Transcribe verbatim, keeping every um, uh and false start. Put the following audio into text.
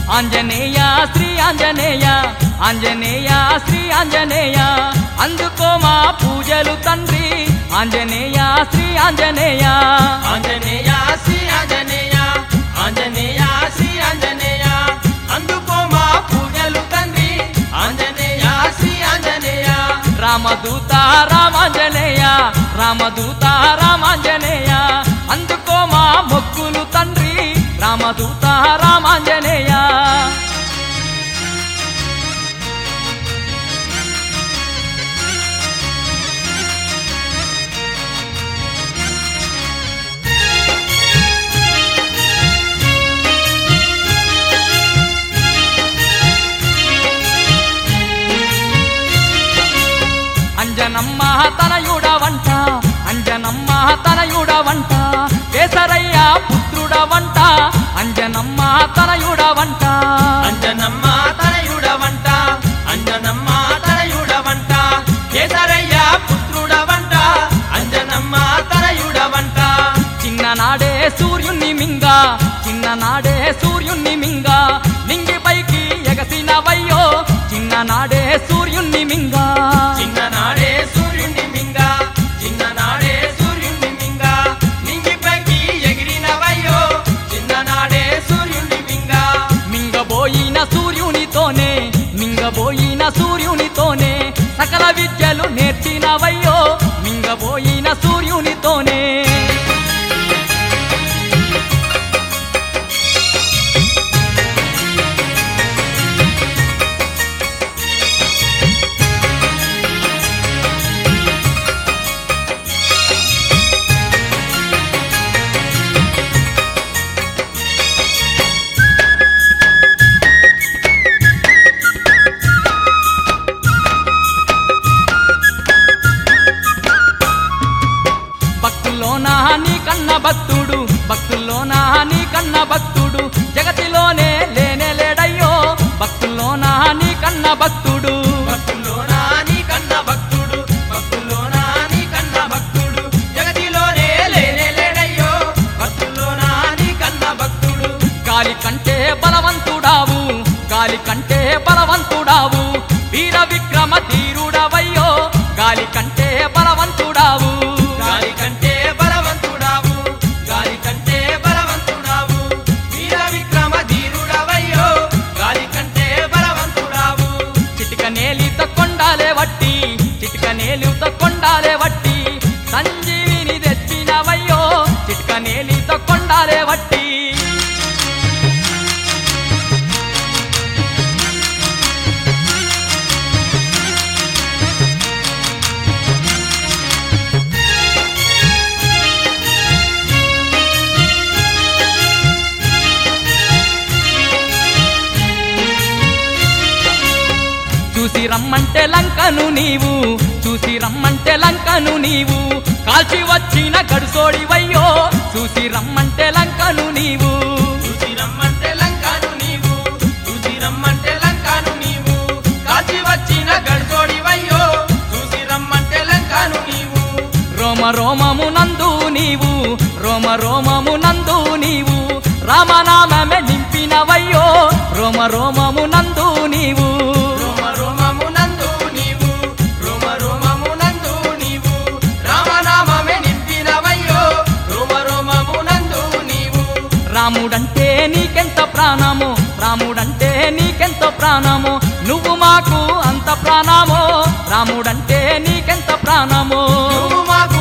ఆంజనేయ శ్రీ ఆంజనేయ ఆంజనేయ శ్రీ ఆంజనేయ అందుకో మా పూజలు తండ్రి ఆంజనేయ శ్రీ ఆంజనేయ ఆంజనేయ శ్రీ ఆంజనేయ ఆంజనేయ శ్రీ ఆంజనేయ అందుకో మా పూజలు తండ్రి ఆంజనేయ శ్రీ ఆంజనేయ రామదూత రామాంజనేయ రామదూత రామాంజనేయ అందుకో మా మొక్కులు తండ్రి రామదూత రామాంజనేయ అంజనమ్మ తనయుడవంట అంజనమ్మ తనయుడవంట కేసరయ్య పుత్రుడవంట అంజనమ్మ తనయుడవంట అంజనమ్మ తనయుడవంట అంజనమ్మ తనయుడవంట కేసరయ్య పుత్రుడవంట అంజనమ్మ తనయుడవంట చిన్ననాడే సూర్యుని మింగ చిన్ననాడే సూర్యుని మింగ నింగి పైకి ఎగసినవయ్యో చిన్ననాడే సూర్యుని మింగ చిన్ననాడే సూర్యుని మింగ చిన్ననాడే సూర్యుని మింగ నింగిపైకి ఎగిరినవయ్యో చిన్ననాడే సూర్యుని మింగ మింగబోయిన సూర్యునితోనే మింగబోయిన సూర్యునితోనే సకల విద్యలు నేర్చినవయ్యో మింగబోయిన సూర్యునితోనే భక్తుల్లోనా నీ కన్న భక్తుడు భక్తుల్లోనా నీ కన్న భక్తుడు జగతిలోనే లేనే లేడయ్యో భక్తుల్లోనా నీ కన్న భక్తుడు భక్తుల్లోనా నీ కన్న భక్తుడు భక్తుల్లోనా నీ కన్న భక్తుడు జగతిలోనే లేనే లేడయ్యో భక్తుల్లోనా నీ కన్న భక్తుడు గాలి కంటే బలవంతుడావు గాలి కంటే బలవంతుడావు వీర విక్రమ తీరుడవయ్యో గాలి కంటే బలవంతుడావు గాలి కంటే బలవంతుడావు గాలి కంటే బలవంతుడావు వీర విక్రమ ధీరుడవయ్యో గాలి కంటే బలవంతుడావు చిటిక నేలిత కొండాలే వట్టి చిటిక నేలిత కొండాలే వట్టి సంజీవిని తెచ్చినవయ్యో చిటిక నేలిత కొండాలే వట్టి చూసి రమ్మంటే లంకను నీవు చూసి రమ్మంటే లంకను నీవు కాల్చి వచ్చిన గడుసోడివయ్యో చూసి రమ్మంటే లంకను నీవు చూసి రమ్మంటే లంకను నీవు చూసి రమ్మంటే లంకను నీవు కాచి వచ్చిన గడ్జోడివయ్యో చూసి రమ్మంటే లంకను నీవు రోమ రోమము నందు నీవు రోమ రోమము నందు నీవు రామనామమే నింపినవయ్యో రోమ రోమము నందు నీవు రోమ రోమము నందు నీవు రోమ రోమము నందు నీవు రామనామమే నింపినవయ్యో రోమ రోమము నందు నీవు రాముడంటే నీకెంత ప్రాణము రాముడంటే నీకెంత ప్రాణము నువ్వు మాకు అంత ప్రాణమో రాముడంటే నీకెంత ప్రాణమో నువ్వు మాకు